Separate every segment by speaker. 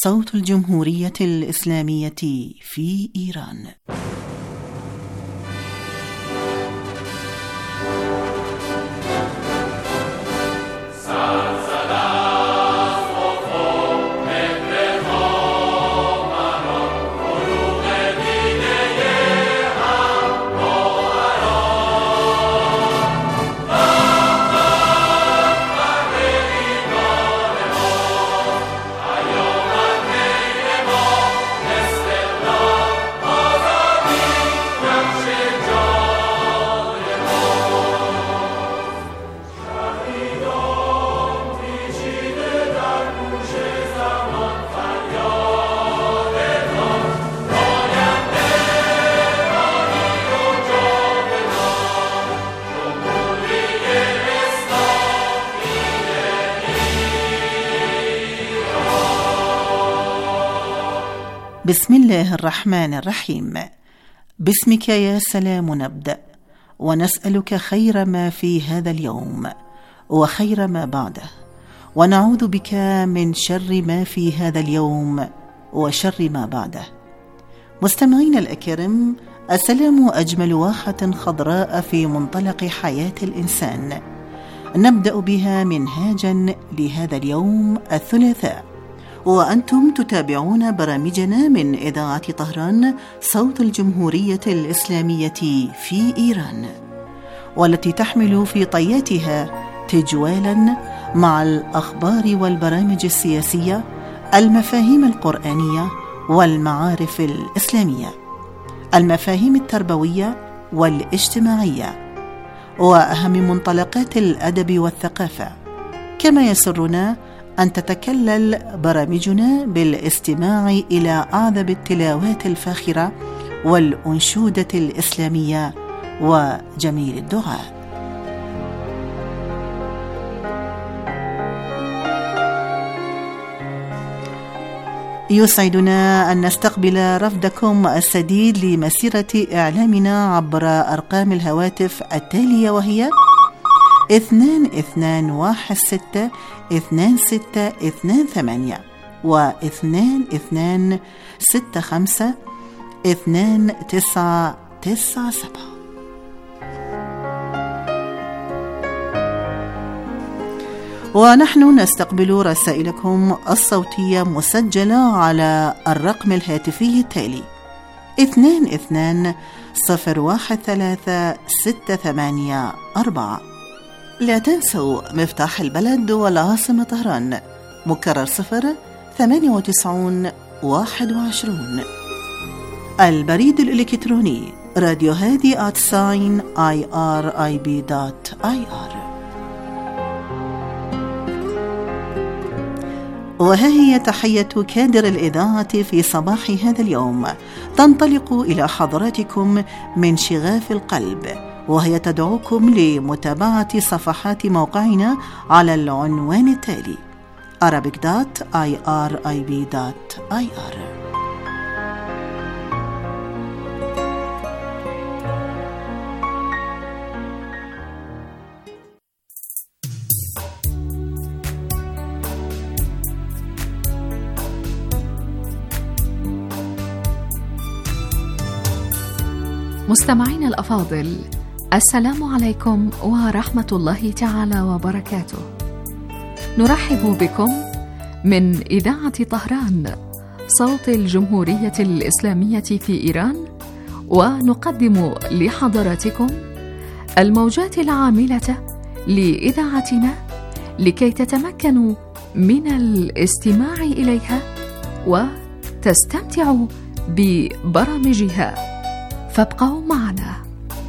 Speaker 1: صوت الجمهورية الإسلامية في إيران. بسم الله الرحمن الرحيم. باسمك يا سلام نبدأ، ونسألك خير ما في هذا اليوم وخير ما بعده، ونعوذ بك من شر ما في هذا اليوم وشر ما بعده. مستمعين الأكارم، السلام أجمل واحة خضراء في منطلق حياة الإنسان، نبدأ بها منهاجا لهذا اليوم الثلاثاء، وأنتم تتابعون برامجنا من إذاعة طهران صوت الجمهورية الإسلامية في إيران، والتي تحمل في طياتها تجوالا مع الأخبار والبرامج السياسية، المفاهيم القرآنية والمعارف الإسلامية، المفاهيم التربوية والاجتماعية، وأهم منطلقات الأدب والثقافة. كما يسرنا أن تتكلل برامجنا بالاستماع إلى أعذب التلاوات الفاخرة والأنشودة الإسلامية وجميل الدعاء. يسعدنا أن نستقبل رفدكم السديد لمسيرة إعلامنا عبر أرقام الهواتف التالية، وهي 22162628 و22652997. ونحن نستقبل رسائلكم الصوتية مسجلة على الرقم الهاتفي التالي 22013684. لا تنسوا مفتاح البلد والعاصمة طهران، مكرر 09821. البريد الإلكتروني راديو هادي @irib.ir. وها هي تحية كادر الإذاعة في صباح هذا اليوم، تنطلق إلى حضراتكم من شغاف القلب، وهي تدعوكم لمتابعة صفحات موقعنا على العنوان التالي arabic.irib.ir.
Speaker 2: مستمعين الأفاضل، السلام عليكم ورحمة الله تعالى وبركاته. نرحب بكم من إذاعة طهران صوت الجمهورية الإسلامية في إيران، ونقدم لحضراتكم الموجات العاملة لإذاعتنا لكي تتمكنوا من الاستماع إليها وتستمتعوا ببرامجها، فابقوا معنا.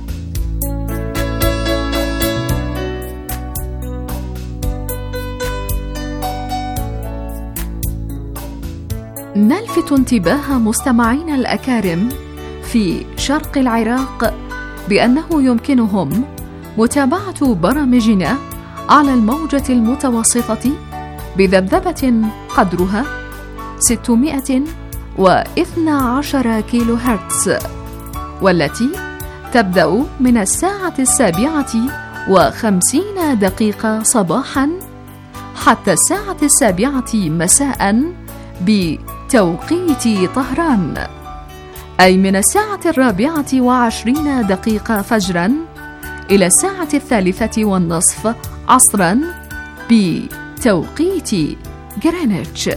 Speaker 2: نلفت انتباه مستمعينا الأكارم في شرق العراق بأنه يمكنهم متابعة برامجنا على الموجة المتوسطة بذبذبة قدرها 612 كيلو هرتز، والتي تبدأ من 7:50 صباحا حتى 7:00 مساء ب توقيت طهران، أي من 4:24 فجرا إلى 3:30 عصرا بتوقيت غرينتش.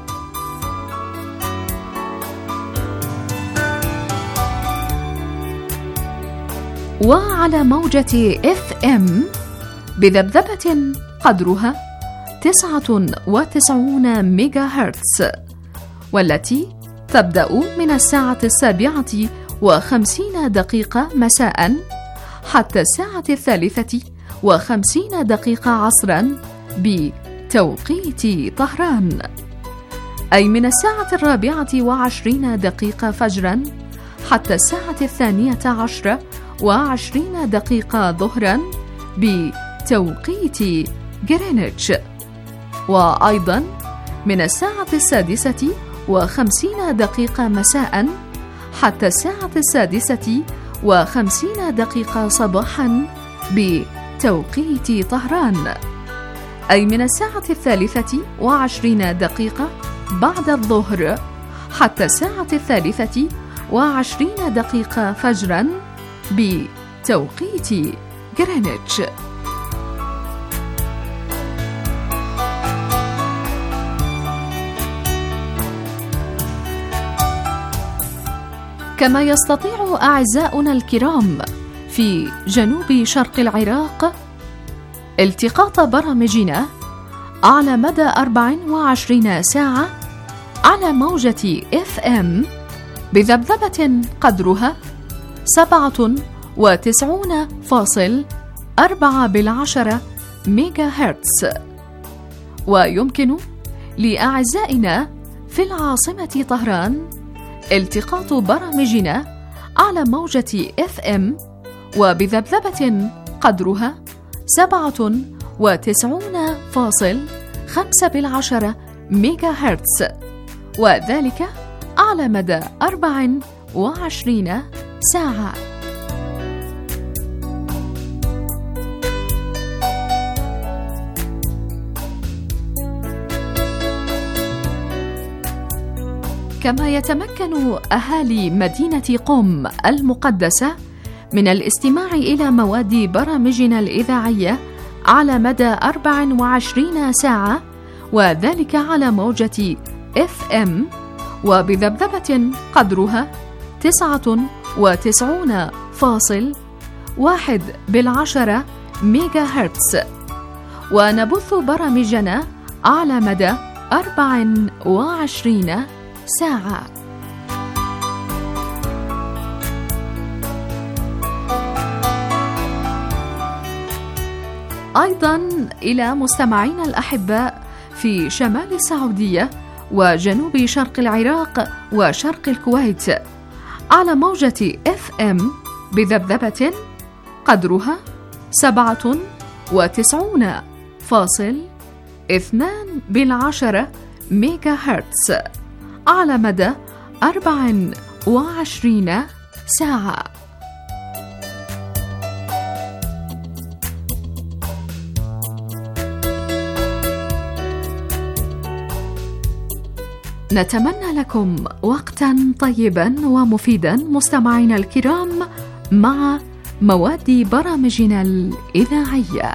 Speaker 2: وعلى موجة FM بذبذبة قدرها 99 ميجا هرتز، والتي تبدأ من 7:50 مساء حتى 3:50 عصرا بتوقيت طهران، أي من 4:24 فجرا حتى 12:20 ظهرا بتوقيت غرينتش، وأيضا من 6:50 مساء حتى 6:50 صباحا بتوقيت طهران، أي من 3:23 بعد الظهر حتى 3:23 فجرا بتوقيت غرينتش. كما يستطيع أعزاؤنا الكرام في جنوب شرق العراق التقاط برامجنا على مدى 24 ساعة على موجة FM بذبذبة قدرها 97.4 ميجا هرتز. ويمكن لأعزائنا في العاصمة طهران التقاط برامجنا على موجة FM وبذبذبة قدرها 97.5 ميجا هرتز، وذلك على مدى 24 ساعة. كما يتمكن أهالي مدينة قم المقدسة من الاستماع إلى مواد برامجنا الإذاعية على مدى 24 ساعة، وذلك على موجة FM وبذبذبة قدرها 99.1 ميجا هرتز، ونبث برامجنا على مدى 24 ساعة. أيضا إلى مستمعينا الأحباء في شمال السعودية وجنوب شرق العراق وشرق الكويت على موجة FM بذبذبة قدرها 97.2 ميجا هرتز على مدى 24 ساعة. نتمنى لكم وقتا طيبا ومفيدا مستمعينا الكرام مع مواد برامجنا الإذاعية.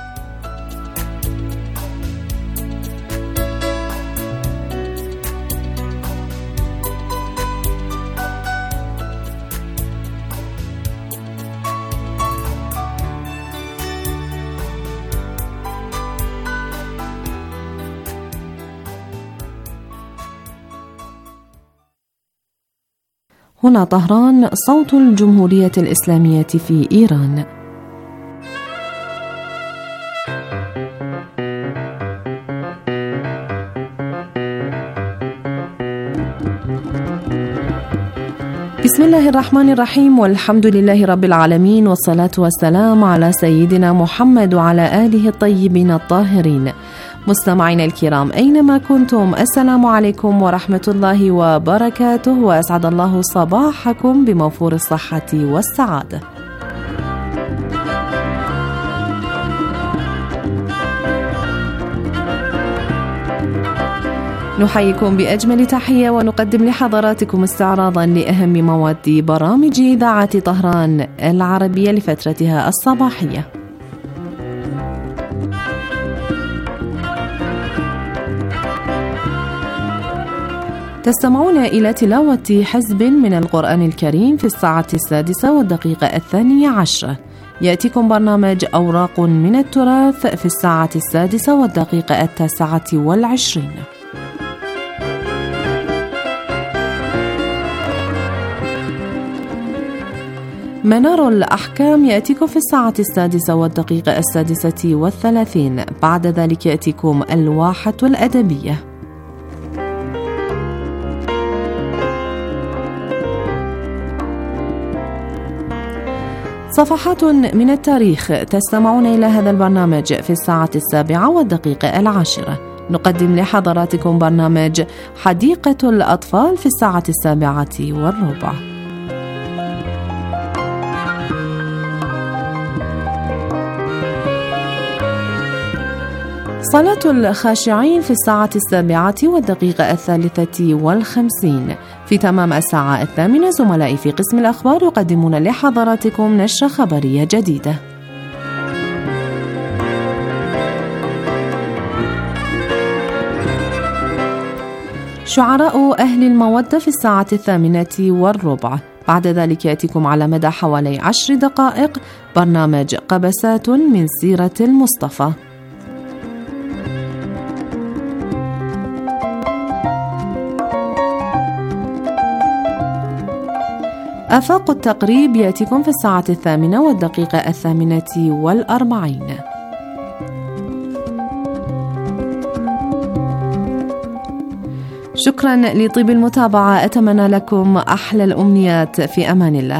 Speaker 3: هنا طهران، صوت الجمهورية الإسلامية في إيران. بسم الله الرحمن الرحيم، والحمد لله رب العالمين، والصلاة والسلام على سيدنا محمد وعلى آله الطيبين الطاهرين. مستمعينا الكرام أينما كنتم، السلام عليكم ورحمة الله وبركاته، وأسعد الله صباحكم بموفور الصحة والسعادة. نحييكم بأجمل تحية ونقدم لحضراتكم استعراضا لأهم مواد برامج إذاعة طهران العربية لفترتها الصباحية. تستمعون إلى تلاوة حزب من القرآن الكريم في 6:02 يأتيكم برنامج أوراق من التراث في 6:29. منار الأحكام يأتيكم في 6:36. بعد ذلك يأتيكم الواحة الأدبية. صفحات من التاريخ تستمعون إلى هذا البرنامج في 7:10. نقدم لحضراتكم برنامج حديقة الأطفال في 7:07. صلاة الخاشعين في 7:53. في تمام 8:00 زملائي في قسم الأخبار يقدمون لحضراتكم نشرة خبرية جديدة. شعراء أهل المودة في 8:08. بعد ذلك يأتيكم على مدى حوالي 10 دقائق برنامج قبسات من سيرة المصطفى. آفاق التقريب يأتيكم في 8:48. شكرا لطيب المتابعة، أتمنى لكم أحلى الأمنيات، في أمان الله.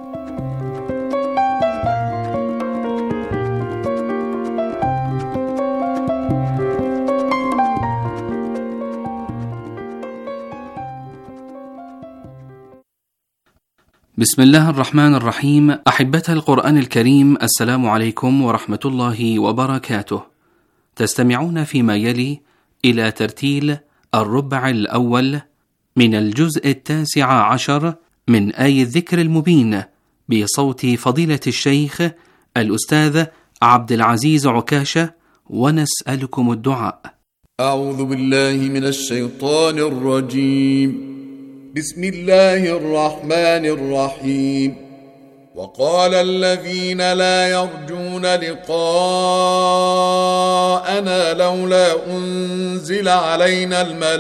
Speaker 4: بسم الله الرحمن الرحيم. أحبة القرآن الكريم، السلام عليكم ورحمة الله وبركاته. تستمعون فيما يلي إلى ترتيل الربع الأول من الجزء 19 من آي الذكر المبين بصوت فضيلة الشيخ الأستاذ عبد العزيز عكاشة، ونسألكم الدعاء.
Speaker 5: أعوذ بالله من الشيطان الرجيم. بسم الله الرحمن الرحيم. وقال الذين لا يرجون لقاءنا لولا أنزل علينا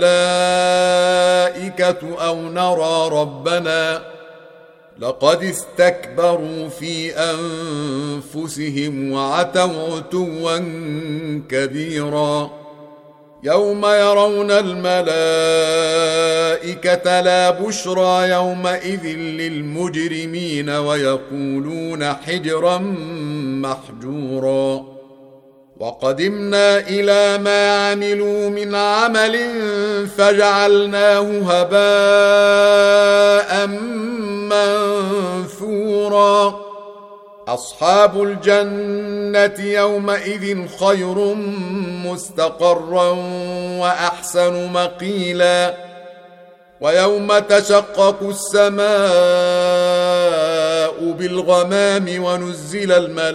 Speaker 5: الملائكة أو نرى ربنا لقد استكبروا في أنفسهم وعتوا عتوا كبيرا. يوم يرون الملائكة لا بشرى يومئذ للمجرمين ويقولون حجرا محجورا. وقدمنا إلى ما عملوا من عمل فجعلناه هباء منثورا. أصحاب الجنة يومئذ خير مستقرا وأحسن مقيلا. ويوم تشقق السماء بالغمام ونزل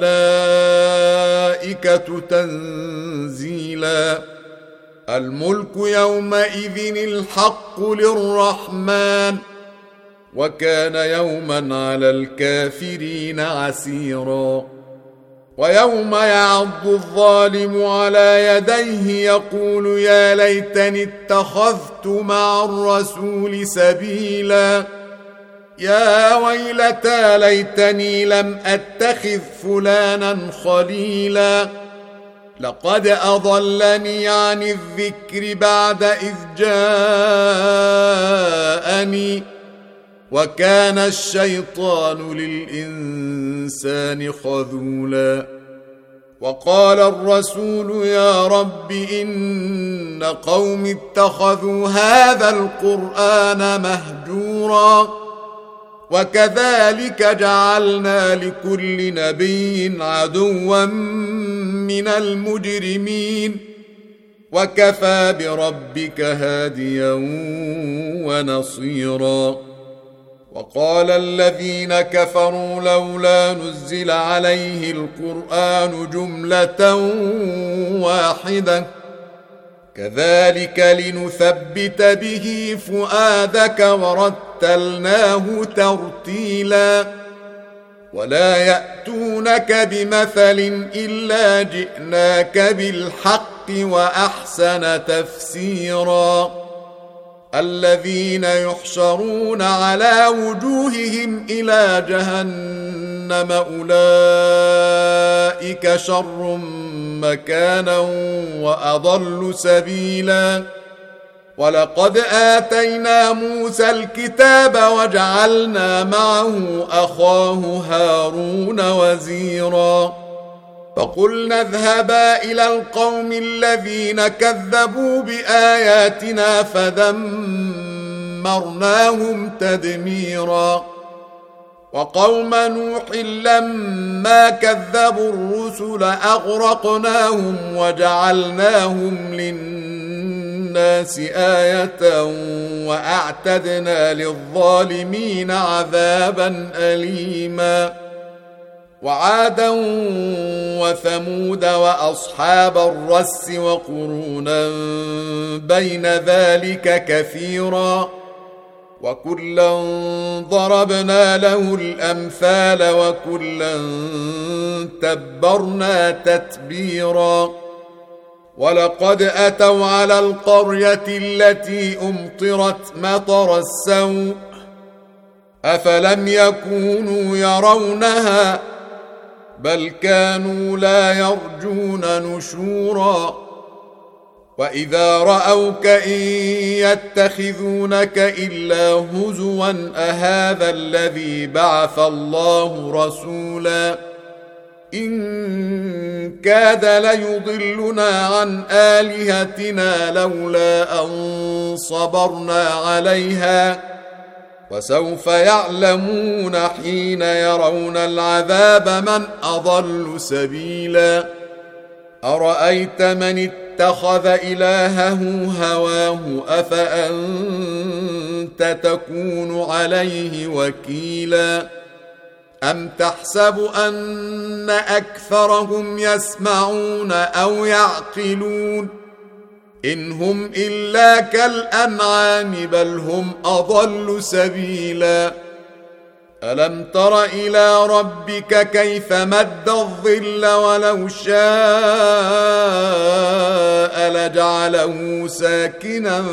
Speaker 5: الملائكة تنزيلا. الملك يومئذ الحق للرحمن وكان يوما على الكافرين عسيرا. ويوم يعض الظالم على يديه يقول يا ليتني اتخذت مع الرسول سبيلا. يا ويلتى ليتني لم أتخذ فلانا خليلا. لقد أضلني عن الذكر بعد إذ جاءني وكان الشيطان للإنسان خذولا. وقال الرسول يا رب إن قوم اتخذوا هذا القرآن مهجورا. وكذلك جعلنا لكل نبي عدوا من المجرمين وكفى بربك هاديا ونصيرا. وقال الذين كفروا لولا نزل عليه القرآن جملة واحدة كذلك لنثبت به فؤادك ورتلناه ترتيلا. ولا يأتونك بمثل إلا جئناك بالحق وأحسن تفسيرا. الذين يحشرون على وجوههم إلى جهنم أولئك شر مكانا وأضل سبيلا. ولقد آتينا موسى الكتاب وجعلنا معه أخاه هارون وزيرا. فقلنا اذهبا إلى القوم الذين كذبوا بآياتنا فدمرناهم تدميرا. وقوم نوح لما كذبوا الرسل أغرقناهم وجعلناهم للناس آية وأعتدنا للظالمين عذابا أليما. وعادا وثمود وأصحاب الرس وقرونا بين ذلك كثيرا. وكلا ضربنا له الأمثال وكلا تبرنا تتبيرا. ولقد أتوا على القرية التي أمطرت مطر السوء أفلم يكونوا يرونها بل كانوا لا يرجون نشورا. وإذا رأوك إن يتخذونك إلا هزوا أهذا الذي بعث الله رسولا. إن كاد ليضلنا عن آلهتنا لولا أن صبرنا عليها وسوف يعلمون حين يرون العذاب من أضل سبيلا. أرأيت من اتخذ إلهه هواه أفأنت تكون عليه وكيلا. أم تحسب أن أكثرهم يسمعون أو يعقلون إن هم إلا كالأنعام بل هم أضل سبيلا. ألم تر إلى ربك كيف مد الظل ولو شاء لجعله ساكنا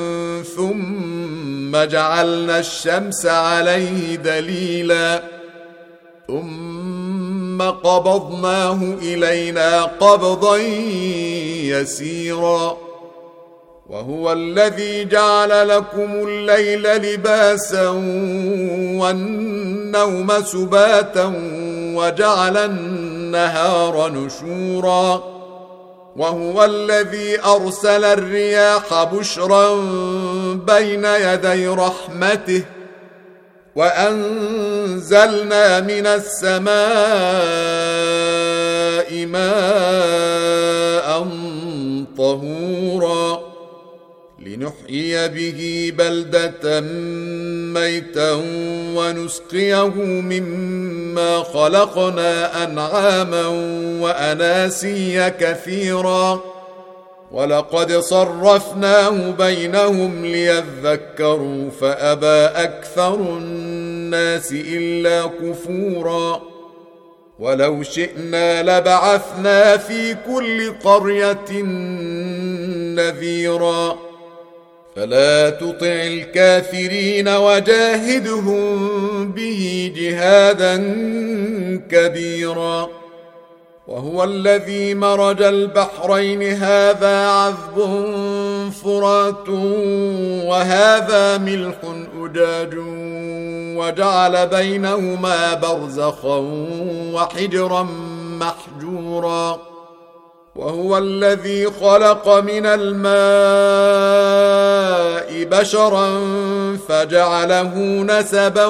Speaker 5: ثم جعلنا الشمس عليه دليلا ثم قبضناه إلينا قبضا يسيرا. وهو الذي جعل لكم الليل لباسا والنوم سباتا وجعل النهار نشورا. وهو الذي أرسل الرياح بشرا بين يدي رحمته وأنزلنا من السماء ماء طهورا لنحيي به بلدة ميتا ونسقيه مما خلقنا أنعاما وأناسيا كثيرا. ولقد صرفناه بينهم ليذكروا فأبى أكثر الناس إلا كفورا. ولو شئنا لبعثنا في كل قرية نذيرا فلا تطع الكافرين وجاهدهم به جهادا كبيرا. وهو الذي مرج البحرين هذا عذب فرات وهذا ملح أجاج وجعل بينهما برزخا وحجرا محجورا. وهو الذي خلق من الماء بشرا فجعله نسبا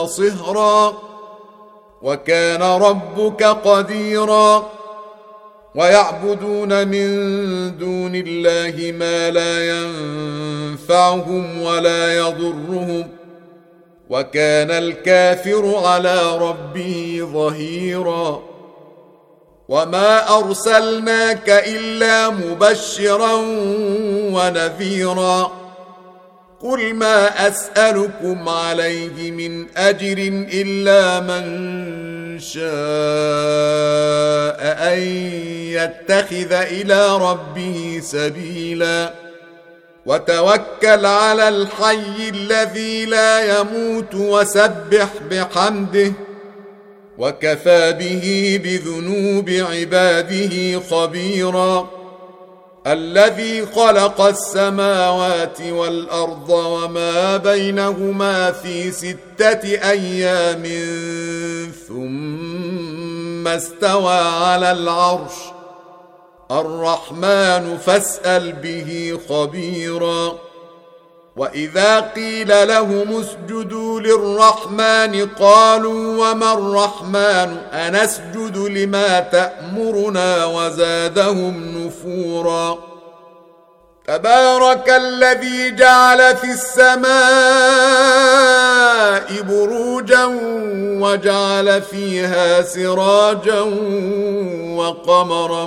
Speaker 5: وصهرا وكان ربك قديرا. ويعبدون من دون الله ما لا ينفعهم ولا يضرهم وكان الكافر على ربه ظهيرا وما أرسلناك إلا مبشرا ونذيرا قل ما أسألكم عليه من أجر إلا من شاء أن يتخذ إلى ربه سبيلا وتوكل على الحي الذي لا يموت وسبح بحمده وكفى به بذنوب عباده خبيرا الذي خلق السماوات والأرض وما بينهما في 6 أيام ثم استوى على العرش الرحمن فاسأل به خبيرا وإذا قيل لهم اسجدوا للرحمن قالوا وما الرحمن أنسجد لما تأمرنا وزادهم نفورا تبارك الذي جعل في السماء بروجا وجعل فيها سراجا وقمرا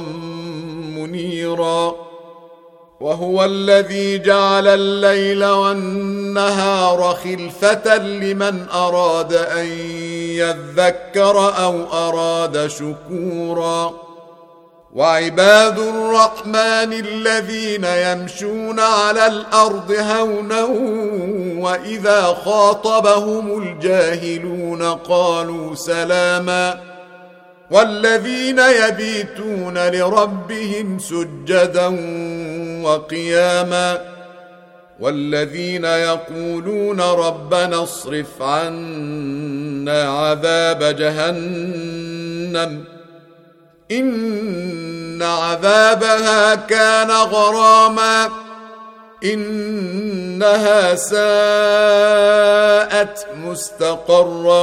Speaker 5: منيرا وهو الذي جعل الليل والنهار خلفة لمن أراد أن يذكر أو أراد شكورا وعباد الرحمن الذين يمشون على الأرض هونا وإذا خاطبهم الجاهلون قالوا سلاما والذين يبيتون لربهم سجدا وقياما والذين يقولون ربنا اصرف عنا عذاب جهنم إن عذابها كان غراما إنها ساءت مستقرا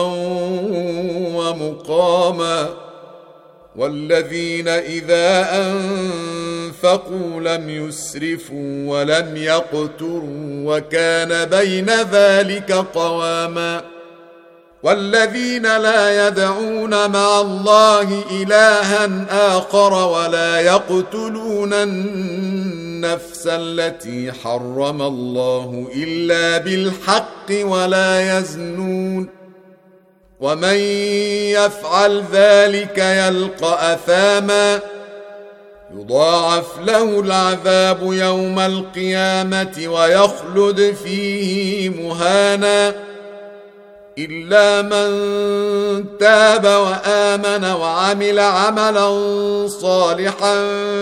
Speaker 5: ومقاما والذين إذا أنفقوا لم يسرفوا ولم يقتروا وكان بين ذلك قواما والذين لا يدعون مع الله إلها آخر ولا يقتلون النفس التي حرم الله إلا بالحق ولا يزنون ومن يفعل ذلك يلقى أثاما يضاعف له العذاب يوم القيامة ويخلد فيه مهانا إلا من تاب وآمن وعمل عملا صالحا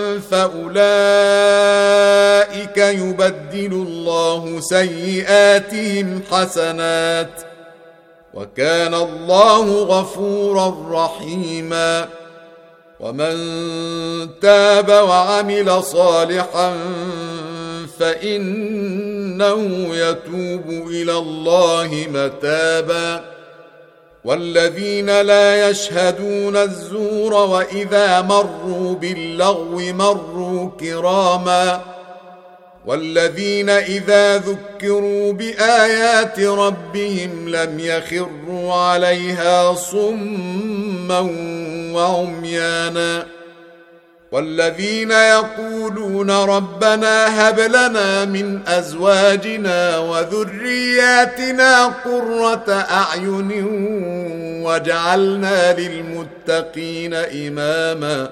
Speaker 5: فأولئك يبدل الله سيئاتهم حسنات وكان الله غفورا رحيما ومن تاب وعمل صالحا فإنه يتوب إلى الله متابا والذين لا يشهدون الزور وإذا مروا باللغو مروا كراما والذين إذا ذكروا بآيات ربهم لم يخروا عليها صما وعميانا والذين يقولون ربنا هب لنا من أزواجنا وذرياتنا قرة أعين واجعلنا للمتقين إماما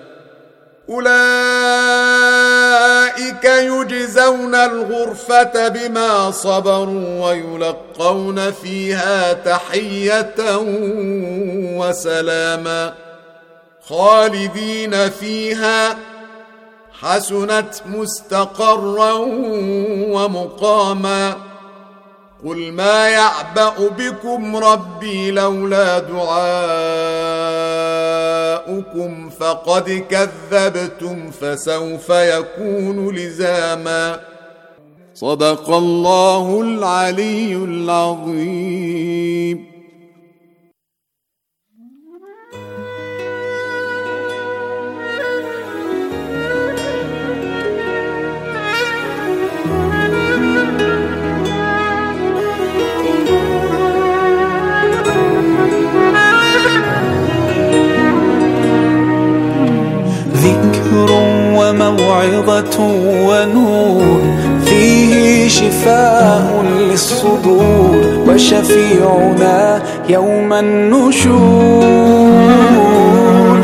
Speaker 5: أولئك يجزون الغرفة بما صبروا ويلقون فيها تحية وسلاما خالدين فيها حسنت مستقرا ومقاما قل ما يعبأ بكم ربي لولا دعاؤكم فقد كذبتم فسوف يكون لزاما صدق الله العلي العظيم.
Speaker 6: ذكر وموعظة ونور، فيه شفاء للصدور وشفيعنا يوم النشور.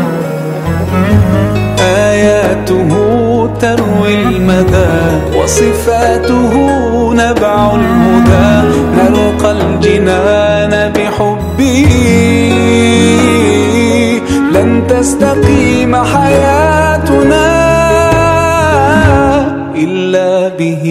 Speaker 6: آياته تروي المدى وصفاته نبع الهدى، نلقى الجنان بحبه، لن تستقيم حياتنا إلا به.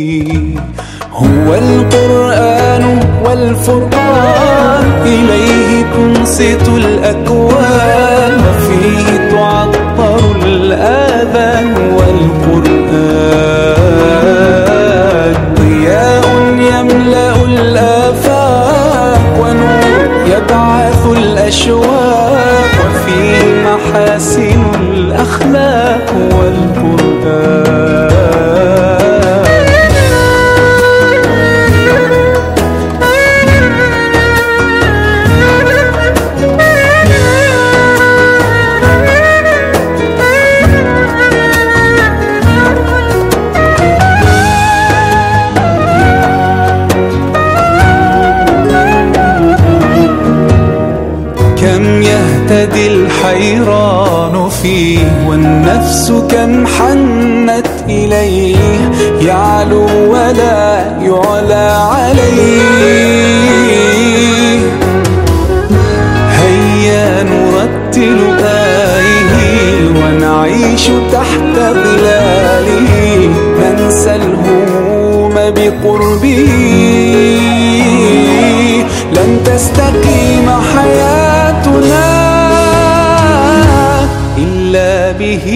Speaker 6: هو القرآن والفرقان، إليه تنصت الأكوان، وفيه تعطر الآذان. والقرآن ضياء يملأ الآفاق، ونور يبعث الأشواق، وفيه محاسن الأخلاق. والقرآن يهتدي الحيران فيه، والنفس كم حنت إليه، يعلو ولا يعلى عليه. هيا نرتل آيه ونعيش تحت ظلاله، ننسى الهموم بقربه، لن تستقيم حياتنا إلا به.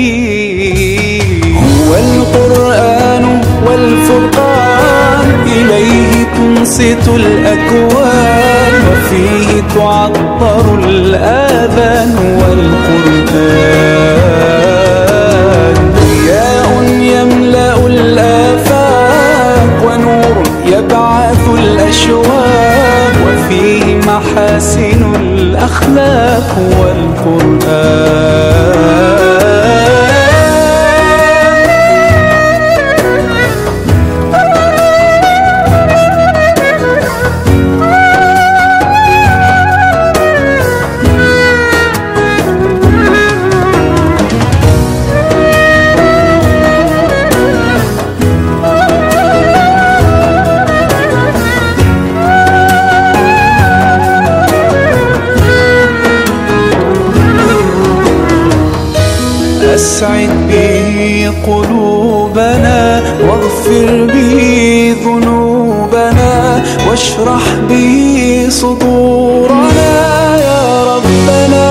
Speaker 6: هو القرآن والفرقان، إليه تنصت الأكوان، وفيه تعطر الآذان. والقرآن ضياء يملأ الآفاق، ونور يبعث الأشواق، وفيه محاسن الأخلاق. والقرآن أسعد به قلوبنا، واغفر به ذنوبنا، واشرح به صدورنا يا ربنا.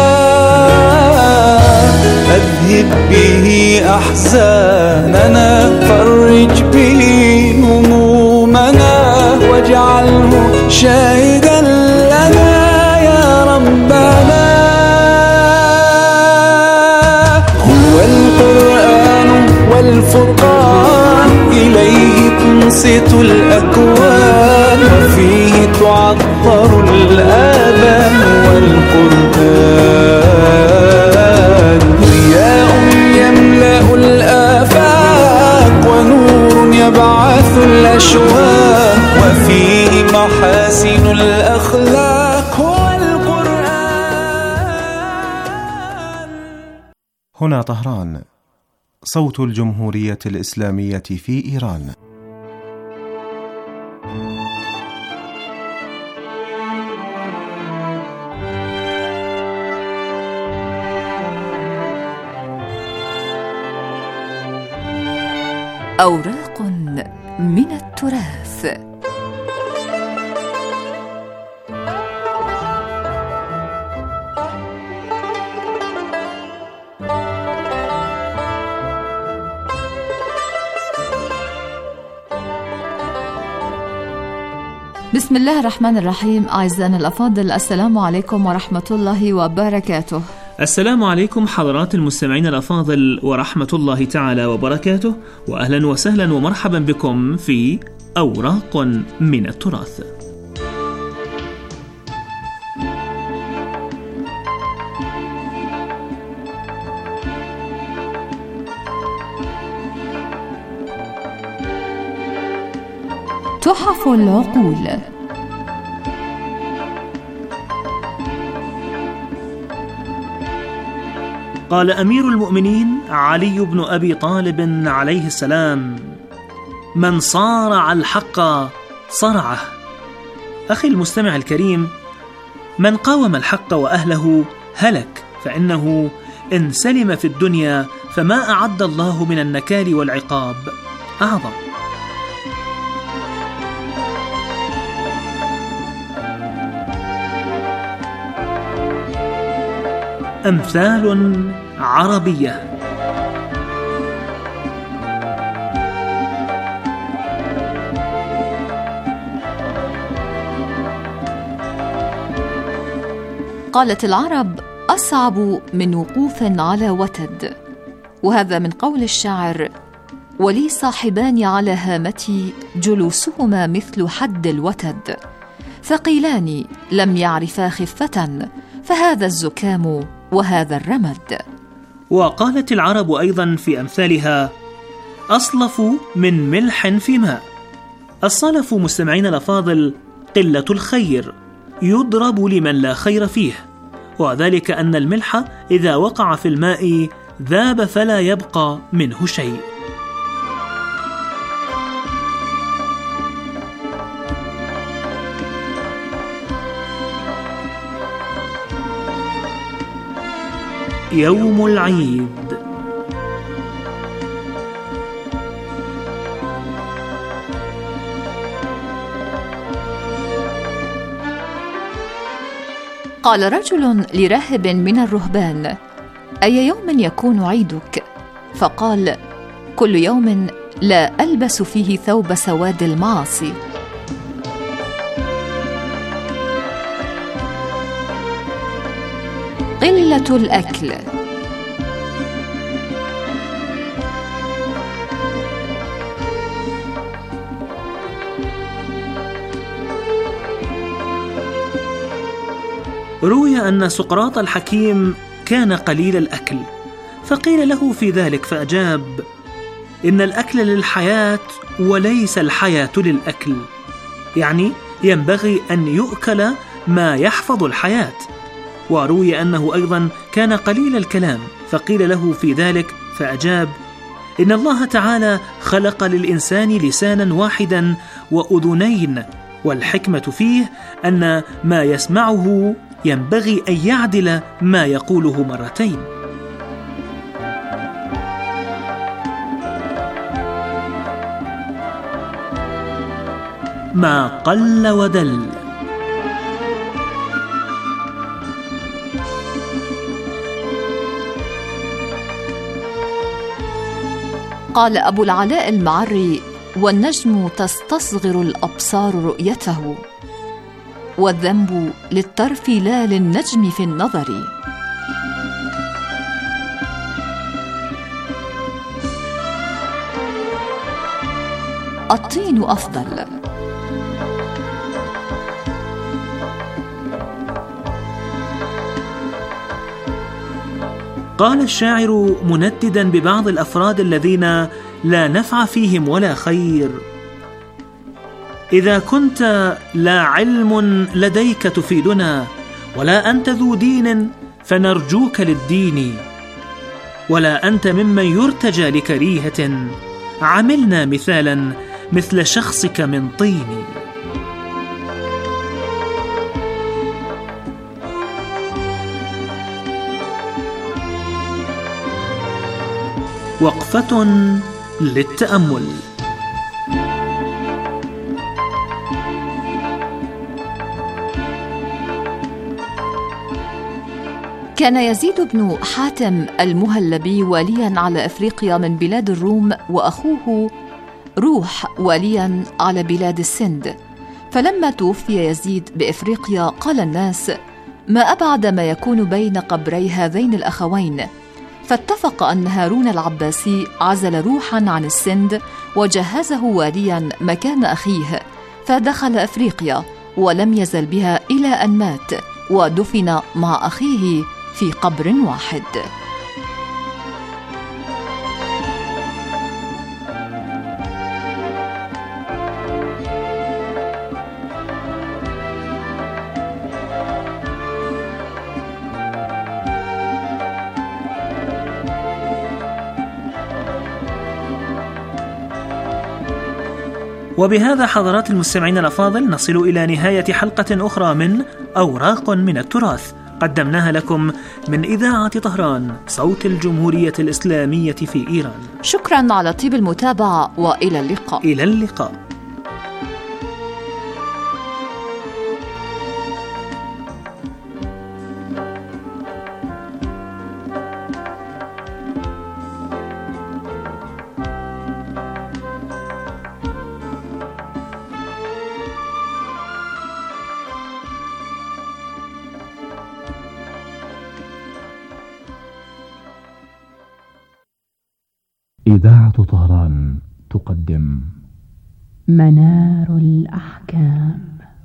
Speaker 6: أذهب به أحزاننا، فرج به همومنا، واجعله شاهدا لنا يا ربنا. والفرقان إليه تنصت الأكوان، وفيه تعطر الآذان. والقرآن ضياء يملأ الآفاق، ونور يبعث الأشواق، وفيه محاسن الأخلاق. والقرآن.
Speaker 7: هنا طهران، صوت الجمهورية الإسلامية في إيران.
Speaker 2: أوراق من التراث. بسم الله الرحمن الرحيم. أعزائنا الأفاضل، السلام عليكم ورحمة الله وبركاته.
Speaker 8: السلام عليكم حضرات المستمعين الأفاضل ورحمة الله تعالى وبركاته، وأهلا وسهلا ومرحبا بكم في أوراق من التراث.
Speaker 2: تحف العقول.
Speaker 8: قال أمير المؤمنين علي بن أبي طالب عليه السلام: من صارع الحق صرعه. أخي المستمع الكريم، من قاوم الحق وأهله هلك، فإنه إن سلم في الدنيا فما أعد الله من النكال والعقاب أعظم. أمثال عربية.
Speaker 2: قالت العرب: أصعب من وقوف على وتد. وهذا من قول الشاعر: ولي صاحبان على هامتي جلوسهما مثل حد الوتد، ثقيلان لم يعرفا خفة، فهذا الزكام وهذا الرمد.
Speaker 8: وقالت العرب أيضا في أمثالها: أصلف من ملح في ماء. الصلف مستمعين الأفاضل قلة الخير، يضرب لمن لا خير فيه، وذلك أن الملح إذا وقع في الماء ذاب فلا يبقى منه شيء. يوم العيد.
Speaker 2: قال رجل لراهب من الرهبان: أي يوم يكون عيدك؟ فقال: كل يوم لا ألبس فيه ثوب سواد المعاصي. قلة الأكل.
Speaker 8: روي أن سقراط الحكيم كان قليل الأكل، فقيل له في ذلك فأجاب: إن الأكل للحياة وليس الحياة للأكل، يعني ينبغي أن يؤكل ما يحفظ الحياة. وروي أنه أيضا كان قليل الكلام، فقيل له في ذلك فأجاب: إن الله تعالى خلق للإنسان لسانا واحدا وأذنين، والحكمة فيه أن ما يسمعه ينبغي أن يعدل ما يقوله مرتين. ما قل ودل.
Speaker 2: قال أبو العلاء المعري: والنجم تستصغر الأبصار رؤيته، والذنب للطرف لا للنجم في النظر. الطين أفضل.
Speaker 8: قال الشاعر منددا ببعض الأفراد الذين لا نفع فيهم ولا خير: إذا كنت لا علم لديك تفيدنا، ولا أنت ذو دين فنرجوك للدين، ولا أنت ممن يرتجى لكريهة، عملنا مثالا مثل شخصك من طين. وقفة للتأمل.
Speaker 2: كان يزيد بن حاتم المهلبي واليا على أفريقيا من بلاد الروم، وأخوه روح واليا على بلاد السند. فلما توفي يزيد بإفريقيا قال الناس: ما أبعد ما يكون بين قبري هذين الأخوين. فاتفق أن هارون العباسي عزل روحا عن السند وجهزه واليا مكان أخيه، فدخل أفريقيا ولم يزل بها إلى أن مات، ودفن مع أخيه في قبر واحد.
Speaker 8: وبهذا حضرات المستمعين الأفاضل نصل إلى نهاية حلقة أخرى من أوراق من التراث قدمناها لكم من إذاعة طهران صوت الجمهورية الإسلامية في إيران.
Speaker 2: شكرا على طيب المتابعة وإلى اللقاء.
Speaker 8: إلى اللقاء.
Speaker 9: إذاعة طهران تقدم
Speaker 10: منار الأحكام.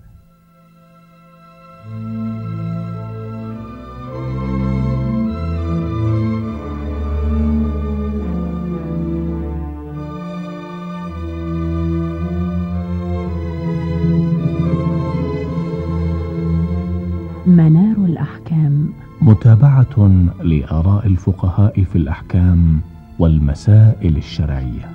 Speaker 10: منار الأحكام،
Speaker 9: متابعة لآراء الفقهاء في الأحكام والمسائل الشرعية.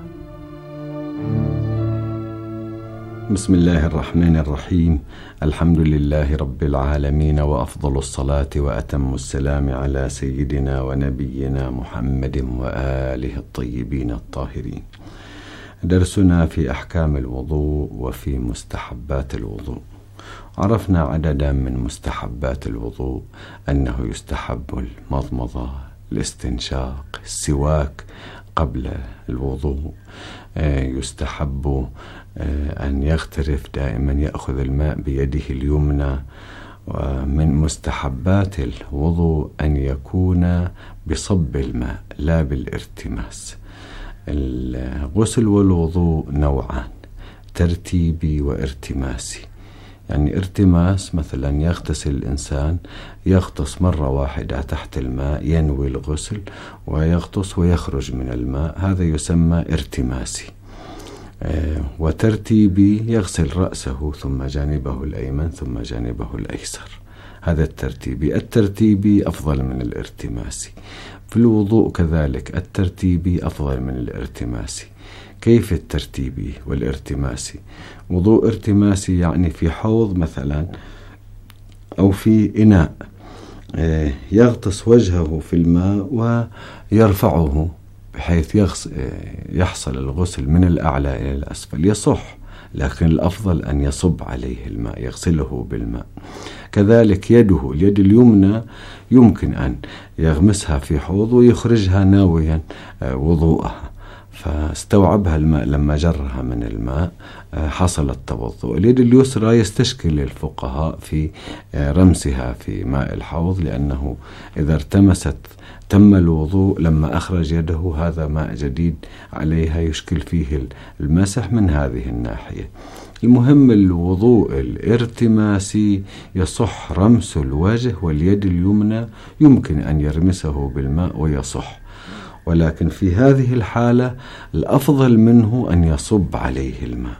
Speaker 11: بسم الله الرحمن الرحيم. الحمد لله رب العالمين، وأفضل الصلاة وأتم السلام على سيدنا ونبينا محمد وآله الطيبين الطاهرين. درسنا في أحكام الوضوء وفي مستحبات الوضوء. عرفنا عددا من مستحبات الوضوء، أنه يستحب المضمضة، الاستنشاق، السواك قبل الوضوء، يستحب أن يغترف دائما، يأخذ الماء بيده اليمنى. ومن مستحبات الوضوء أن يكون بصب الماء لا بالارتماس. الغسل والوضوء نوعان، ترتيبي وارتماسي. يعني ارتماس مثلا يغتسل الإنسان، يغطس مرة واحدة تحت الماء، ينوي الغسل ويغطس ويخرج من الماء، هذا يسمى ارتماسي. وترتيبي يغسل رأسه ثم جانبه الأيمن ثم جانبه الأيسر، هذا الترتيبي. الترتيبي أفضل من الارتماسي. في الوضوء كذلك الترتيبي أفضل من الارتماسي. كيف الترتيبي والارتماسي؟ وضوء ارتماسي يعني في حوض مثلا أو في إناء، يغطس وجهه في الماء ويرفعه بحيث يحصل الغسل من الأعلى إلى الأسفل، يصح، لكن الأفضل أن يصب عليه الماء، يغسله بالماء. كذلك يده، اليد اليمنى يمكن أن يغمسها في حوض ويخرجها ناويا وضوءها، فاستوعبها الماء لما جرها من الماء حصل التوضؤ. اليد اليسرى يستشكل الفقهاء في رمسها في ماء الحوض، لأنه إذا ارتمست تم الوضوء، لما أخرج يده هذا ماء جديد عليها يشكل فيه المسح من هذه الناحية. المهم الوضوء الارتماسي يصح رمس الوجه، واليد اليمنى يمكن أن يرمسه بالماء ويصح، ولكن في هذه الحالة الأفضل منه أن يصب عليه الماء،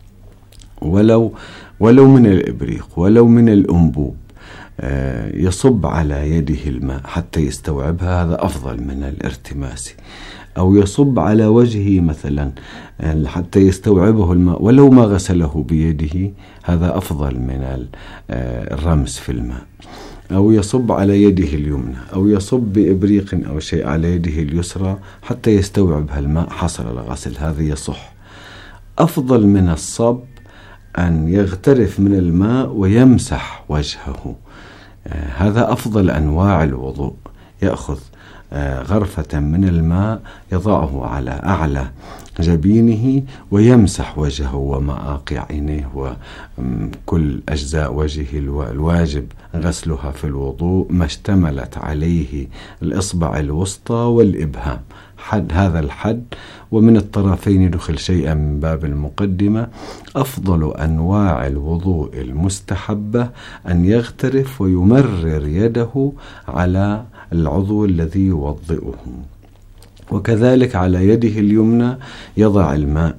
Speaker 11: ولو من الإبريق ولو من الأنبوب، يصب على يده الماء حتى يستوعبها، هذا أفضل من الارتماسي. أو يصب على وجهه مثلا حتى يستوعبه الماء ولو ما غسله بيده، هذا أفضل من الرمس في الماء. أو يصب على يده اليمنى، أو يصب بإبريق أو شيء على يده اليسرى حتى يستوعبها الماء، حصل الغسل، هذا يصح. أفضل من الصب أن يغترف من الماء ويمسح وجهه، هذا أفضل أنواع الوضوء. يأخذ غرفة من الماء يضعه على أعلى جبينه ويمسح وجهه ومآقع عينيه وكل أجزاء وجهه الواجب غسلها في الوضوء، ما اشتملت عليه الإصبع الوسطى والإبهام، حد هذا الحد، ومن الطرفين يدخل شيئا من باب المقدمة. أفضل أنواع الوضوء المستحبة أن يغترف ويمرر يده على العضو الذي يوضئه، وكذلك على يده اليمنى يضع الماء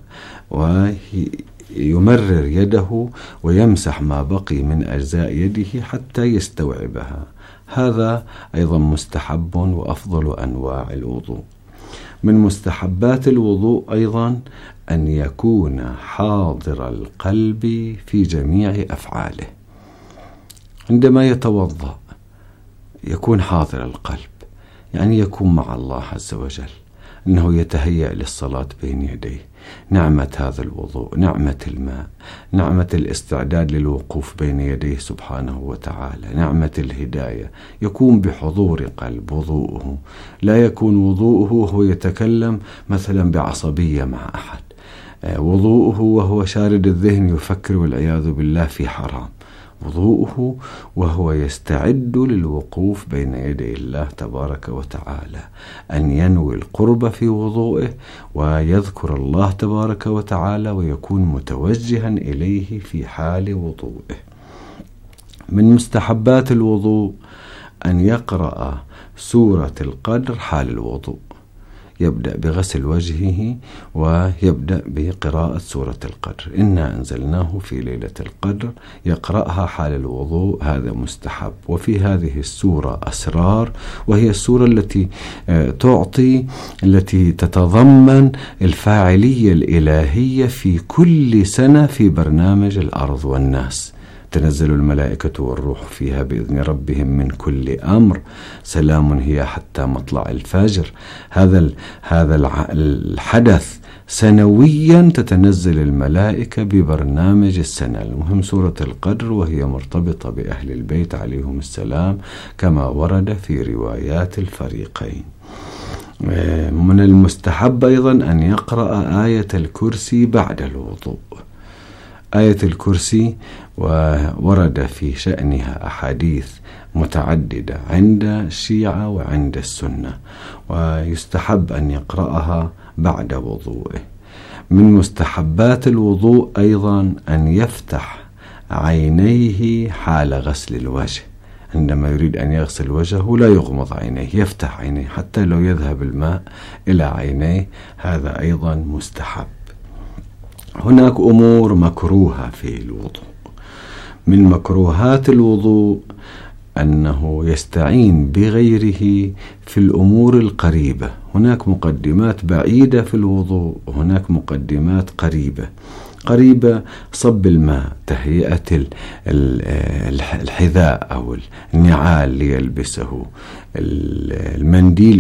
Speaker 11: ويمرر يده ويمسح ما بقي من أجزاء يده حتى يستوعبها، هذا أيضا مستحب وأفضل أنواع الوضوء. من مستحبات الوضوء أيضا أن يكون حاضر القلب في جميع أفعاله. عندما يتوضأ يكون حاضر القلب، يعني يكون مع الله عز وجل، أنه يتهيأ للصلاة بين يديه. نعمة هذا الوضوء، نعمة الماء، نعمة الاستعداد للوقوف بين يديه سبحانه وتعالى، نعمة الهداية. يكون بحضور قلب وضوءه، لا يكون وضوءه وهو يتكلم مثلا بعصبية مع أحد، وضوءه وهو شارد الذهن يفكر والعياذ بالله في حرام، وضوءه وهو يستعد للوقوف بين يدي الله تبارك وتعالى، أن ينوي القرب في وضوءه ويذكر الله تبارك وتعالى ويكون متوجها إليه في حال وضوءه. من مستحبات الوضوء أن يقرأ سورة القدر حال الوضوء، يبدأ بغسل وجهه ويبدأ بقراءة سورة القدر. إنا أنزلناه في ليلة القدر، يقرأها حال الوضوء، هذا مستحب. وفي هذه السورة أسرار، وهي السورة التي تتضمن الفاعلية الإلهية في كل سنة في برنامج الأرض والناس. تنزل الملائكة والروح فيها بإذن ربهم من كل أمر، سلام هي حتى مطلع الفجر. هذا الحدث سنويا تتنزل الملائكة ببرنامج السنة. المهم سورة القدر، وهي مرتبطة بأهل البيت عليهم السلام كما ورد في روايات الفريقين. من المستحب أيضا أن يقرأ آية الكرسي بعد الوضوء. آية الكرسي ورد في شأنها أحاديث متعددة عند الشيعة وعند السنة، ويستحب أن يقرأها بعد وضوءه. من مستحبات الوضوء أيضا أن يفتح عينيه حال غسل الوجه. عندما يريد أن يغسل وجهه لا يغمض عينيه، يفتح عينيه حتى لو يذهب الماء إلى عينيه، هذا أيضا مستحب. هناك أمور مكروهة في الوضوء. من مكروهات الوضوء أنه يستعين بغيره في الأمور القريبة. هناك مقدمات بعيدة في الوضوء، وهناك مقدمات قريبة صب الماء، تهيئة الحذاء أو النعال ليلبسه، المنديل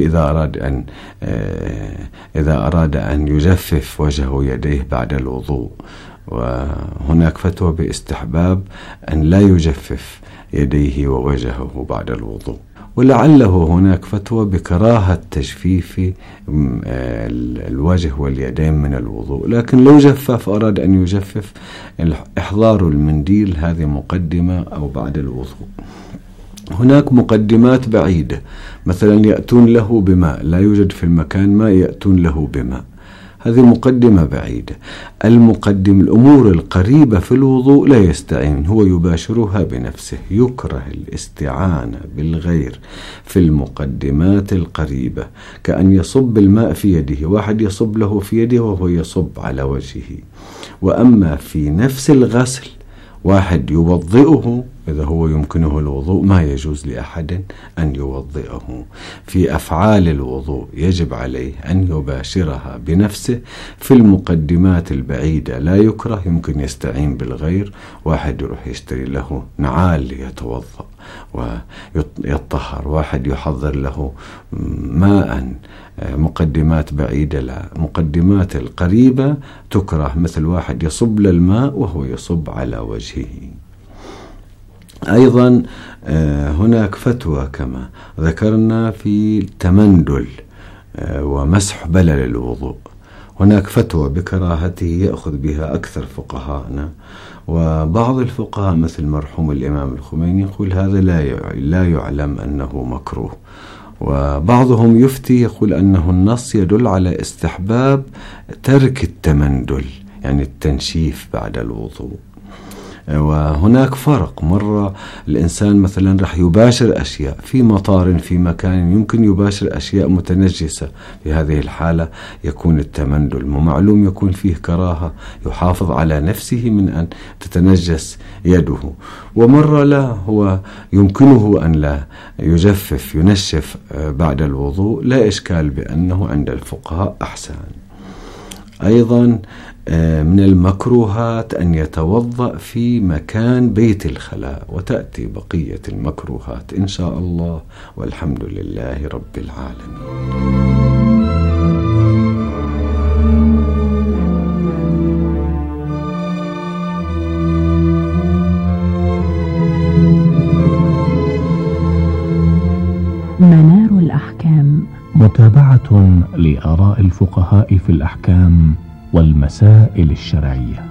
Speaker 11: إذا أراد أن يجفف وجهه يديه بعد الوضوء. وهناك فتوى باستحباب أن لا يجفف يديه ووجهه بعد الوضوء، ولعله هناك فتوى بكراهة تجفيف الوجه واليدين من الوضوء. لكن لو جفف أراد أن يجفف، إحضار المنديل هذه مقدمة أو بعد الوضوء. هناك مقدمات بعيدة، مثلا يأتون له بماء، لا يوجد في المكان ماء يأتون له بماء، هذه مقدمة بعيدة. الأمور القريبة في الوضوء لا يستعين، هو يباشرها بنفسه. يكره الاستعانة بالغير في المقدمات القريبة، كأن يصب الماء في يده، واحد يصب له في يده وهو يصب على وجهه. وأما في نفس الغسل واحد يوضئه، إذا هو يمكنه الوضوء ما يجوز لأحد أن يوضئه. في أفعال الوضوء يجب عليه أن يباشرها بنفسه. في المقدمات البعيدة لا يكره، يمكن يستعين بالغير، واحد يروح يشتري له نعال ليتوضأ ويطهر، واحد يحضر له ماء. مقدمات بعيدة لا، مقدمات القريبة تكره، مثل واحد يصب للماء وهو يصب على وجهه. أيضا هناك فتوى كما ذكرنا في التمندل ومسح بلل الوضوء، هناك فتوى بكراهته يأخذ بها أكثر فقهاءنا، وبعض الفقهاء مثل مرحوم الإمام الخميني يقول هذا لا يعلم أنه مكروه، وبعضهم يفتي يقول أنه النص يدل على استحباب ترك التمندل، يعني التنشيف بعد الوضوء. وهناك فرق. مرة الإنسان مثلا رح يباشر أشياء في مطار في مكان يمكن يباشر أشياء متنجسة، في هذه الحالة يكون التمندل ومعلوم يكون فيه كراهة، يحافظ على نفسه من أن تتنجس يده. ومرة لا، هو يمكنه أن لا يجفف ينشف بعد الوضوء، لا إشكال بأنه عند الفقهاء أحسن. أيضا من المكروهات أن يتوضأ في مكان بيت الخلاء، وتأتي بقية المكروهات إن شاء الله، والحمد لله رب العالمين.
Speaker 10: منار الأحكام،
Speaker 9: متابعة لآراء الفقهاء في الأحكام والمسائل الشرعية.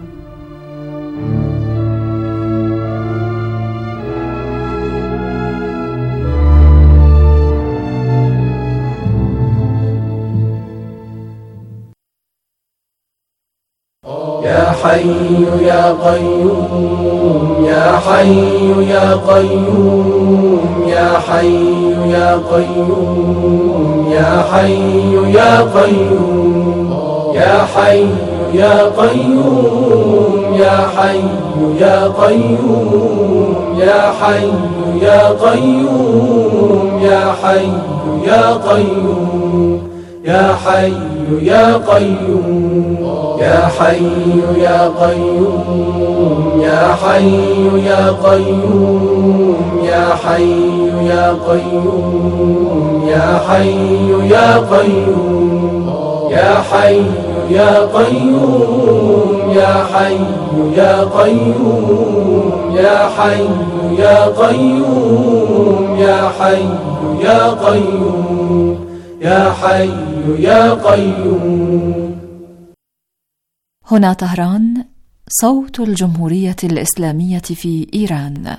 Speaker 6: يا حي يا قيوم، يا حي يا قيوم، يا حي يا قيوم، يا حي يا قيوم، يا حي يا قيوم، يا حي يا قيوم، يا حي يا قيوم، يا حي يا قيوم، يا حي يا قيوم، يا حي يا قيوم، يا حي يا قيوم، يا حي يا قيوم، يا حي يا قيوم، يا حي يا قيوم، يا حي يا قيوم، يا حي يا قيوم، يا حي يا قيوم، يا حي يا قيوم.
Speaker 2: هنا طهران، صوت الجمهورية الإسلامية في إيران.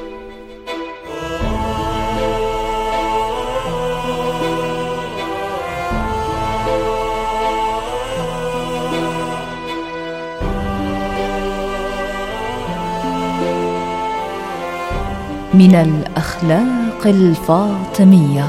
Speaker 2: من الأخلاق الفاطمية.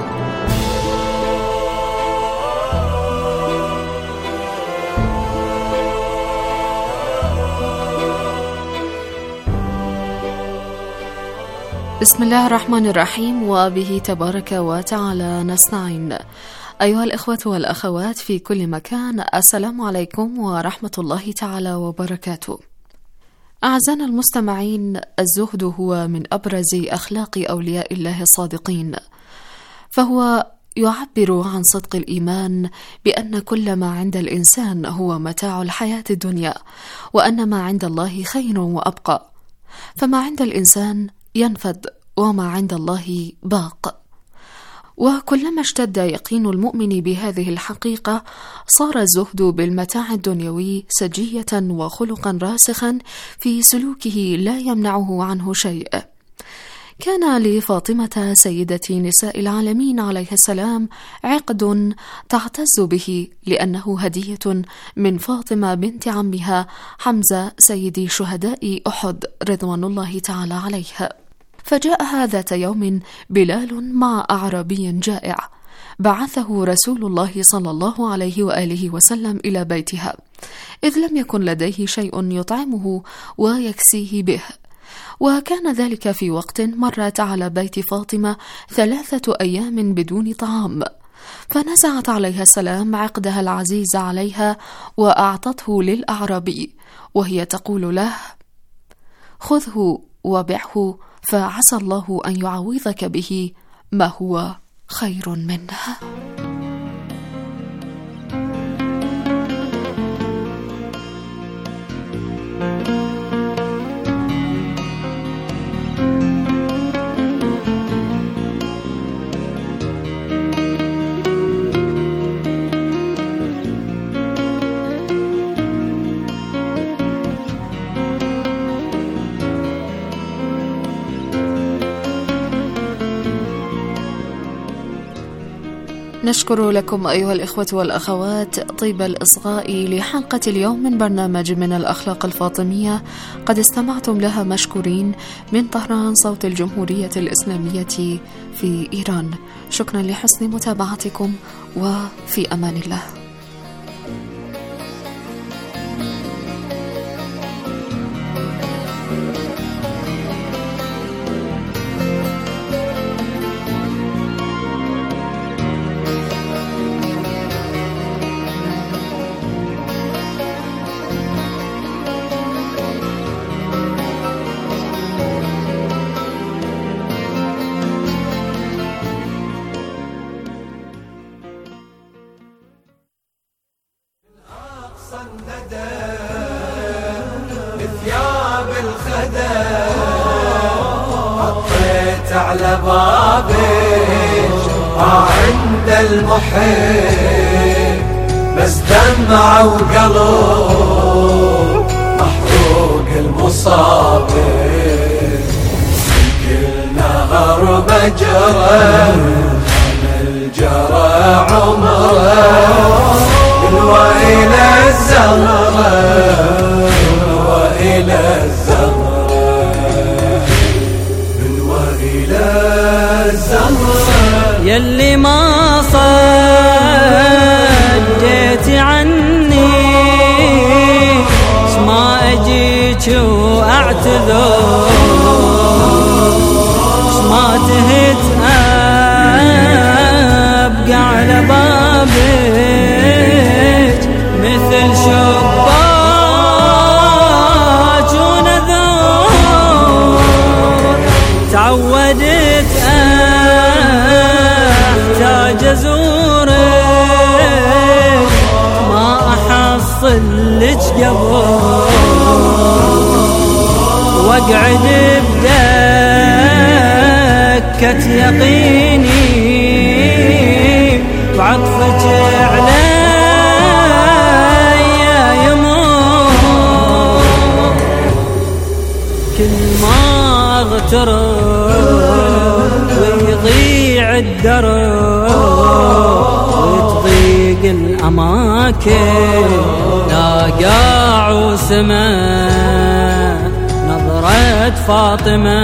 Speaker 12: بسم الله الرحمن الرحيم، وبه تبارك وتعالى نستعين. أيها الإخوة والأخوات في كل مكان، السلام عليكم ورحمة الله تعالى وبركاته. أعزائنا المستمعين، الزهد هو من أبرز أخلاق أولياء الله الصادقين، فهو يعبر عن صدق الإيمان بأن كل ما عند الإنسان هو متاع الحياة الدنيا، وأن ما عند الله خير وأبقى، فما عند الإنسان ينفد وما عند الله باق. وكلما اشتد يقين المؤمن بهذه الحقيقة، صار الزهد بالمتاع الدنيوي سجية وخلقا راسخا في سلوكه لا يمنعه عنه شيء. كان لفاطمة سيدة نساء العالمين عليه السلام عقد تعتز به، لأنه هدية من فاطمة بنت عمها حمزة سيد شهداء أحد رضوان الله تعالى عليه. فجاءها ذات يوم بلال مع أعرابي جائع، بعثه رسول الله صلى الله عليه وآله وسلم إلى بيتها، إذ لم يكن لديه شيء يطعمه ويكسيه به. وكان ذلك في وقت مرت على بيت فاطمة 3 أيام بدون طعام، فنزعت عليها السلام عقدها العزيز عليها وأعطته للأعرابي، وهي تقول له: خذه وبعه، فعسى الله أن يعوضك به ما هو خير منه. نشكر لكم أيها الإخوة والأخوات طيب الإصغاء لحلقة اليوم من برنامج من الأخلاق الفاطمية، قد استمعتم لها مشكورين من طهران صوت الجمهورية الإسلامية في إيران. شكرا لحسن متابعتكم وفي أمان الله.
Speaker 6: بثياب الخدم حطيت على بابك عند المحيط، بس دمعة وقلب محروق المصابك، كل نهر بجرة الجرى عمره بالويلة الزهرة بالويلة الزهرة بالويلة الزهرة.
Speaker 13: يلي ما صديت عني ما اجيك واعتذر، ما تهت ابقى على بابك مثل شباك ونذور، تعودت احتاج ازورك ما احصل لك قبر، واقعد بدكة يقيني وعطفك علي يموت، كل ما اغترب ويضيع الدرب وتضيق الاماكن، لا قاع وسما نظرة فاطمة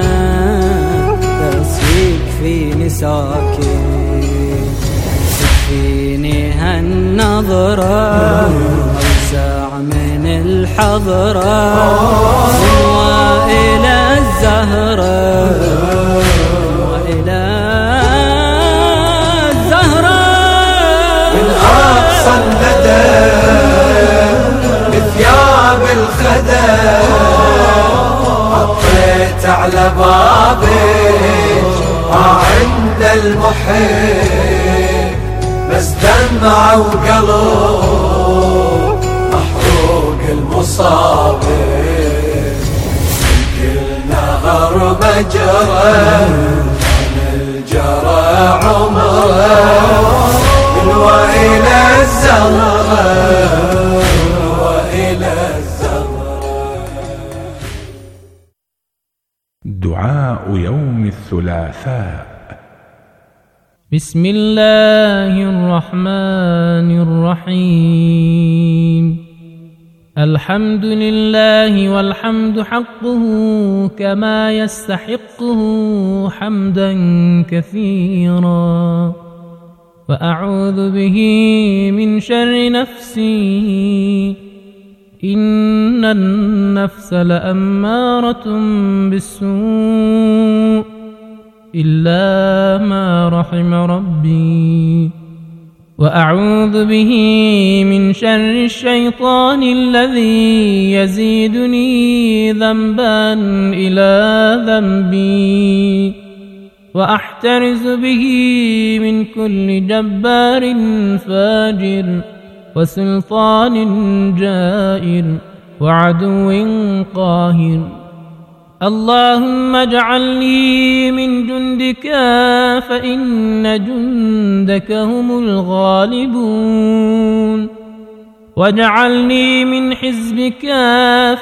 Speaker 13: بس يكفيني ساكن، يكفيني هالنظرة أوسع من الحضرة وإلى الزهرة وإلى الزهرة.
Speaker 6: من أقصى الندى بثياب الخدم حطيت على بابك عند المحيط، بس دمعة وقلب محروق المصابك، كل نهر بجرة الجرى عمره بالويلة الزهرة بالويلة الزهرة.
Speaker 9: دعاء يوم الثلاثاء.
Speaker 14: بسم الله الرحمن الرحيم. الحمد لله والحمد حقه كما يستحقه حمدا كثيرا، وأعوذ به من شر نفسي إن النفس لأمارة بالسوء إلا ما رحم ربي، وأعوذ به من شر الشيطان الذي يزيدني ذنبا إلى ذنبي، وأحترز به من كل جبار فاجر وسلطان جائر وعدو قاهر. اللهم اجعلني من جندك فإن جندك هم الغالبون، واجعلني من حزبك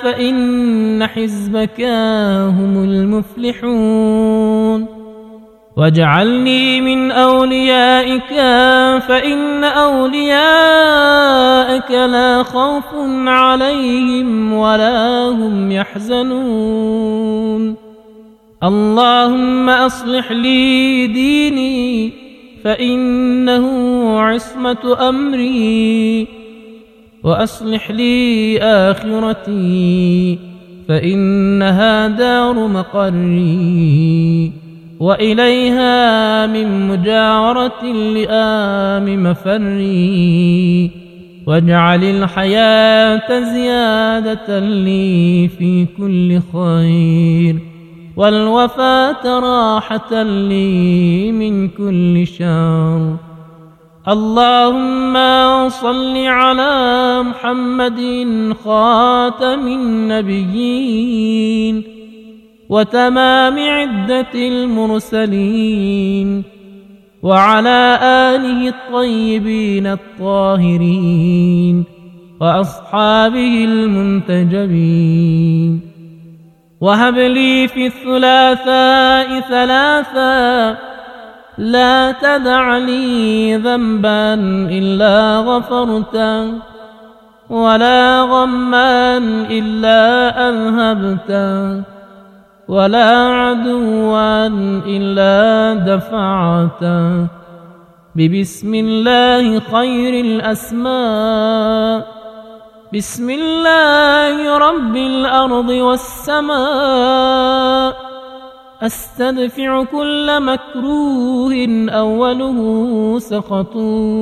Speaker 14: فإن حزبك هم المفلحون، واجعلني من أوليائك فإن أوليائك لا خوف عليهم ولا هم يحزنون. اللهم أصلح لي ديني فإنه عصمة أمري، وأصلح لي آخرتي فإنها دار مقري، وإليها من مجاورة اللئام مفري. واجعل الحياة زيادة لي في كل خير، والوفاة راحة لي من كل شر. اللهم صل على محمد خاتم النبيين وتمام عدة المرسلين، وعلى آله الطيبين الطاهرين وأصحابه المنتجبين. وهب لي في الثلاثاء ثلاثا، لا تدع لي ذنبا إلا غفرته، ولا غما إلا أذهبته، ولا عدوا إلا دفعته. ببسم الله خير الأسماء، بسم الله رب الأرض والسماء، أستدفع كل مكروه أوله سخط،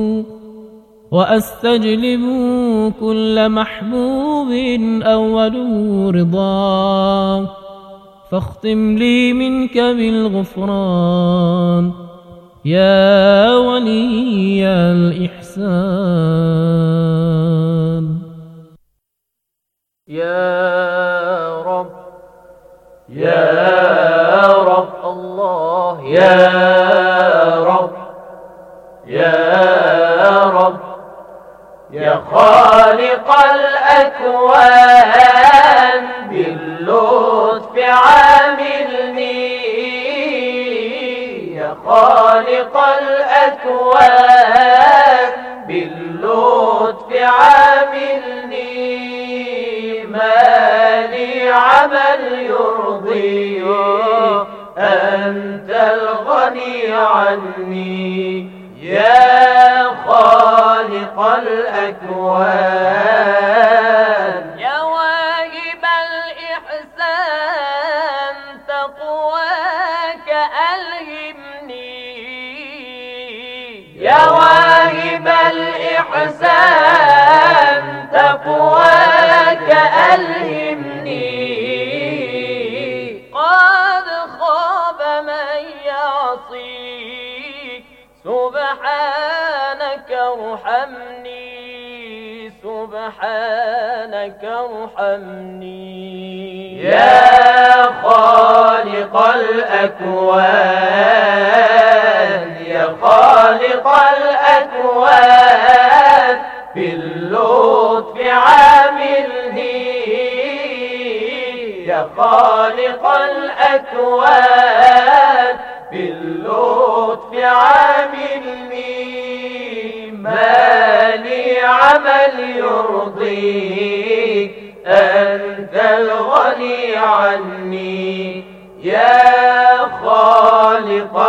Speaker 14: وأستجلب كل محبوب أوله رضا. فاختم لي منك بالغفران يا ولي الإحسان.
Speaker 6: يا رب يا رب الله يا رب يا رب يا خالق الأكوان باللطف عاملني، يا خالق الأكوان باللطف عاملني. ما لي عمل يرضي أنت الغني عني، يا خالق الأكوان.
Speaker 15: يا واهب الإحسان تقواك ألهمني،
Speaker 6: يا واهب الإحسان تقواك ألهمني.
Speaker 15: قد خاب من يعصيك سبحانك ارحمني، سبحانك ارحمني.
Speaker 6: يا خالق الأكوان، يا خالق الأكوان باللطف عاملني، يا خالق الأكوان باللطف عاملني. ما لي عمل يرضيك أنت الغني عني، يا خالق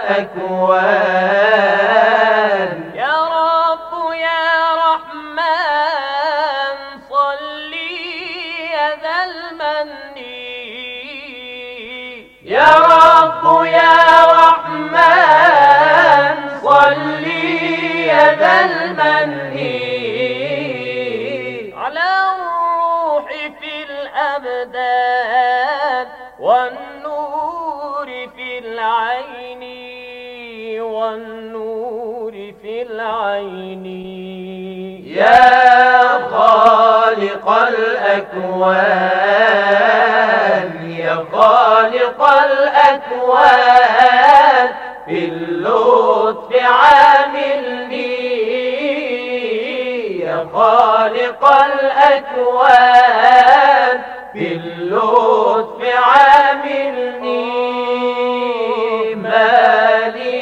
Speaker 6: الأكوان.
Speaker 15: يا رب يا رحمن صلي يا ذا المن،
Speaker 6: يا رب يا رحمن صلي يا ذا المن
Speaker 15: على الروح في الأبدان والنور في العين، والنور في العين.
Speaker 6: يا خالق الأكوان، يا خالق الأكوان باللطف عاملني، يا خالق الأكوان باللطف عاملني.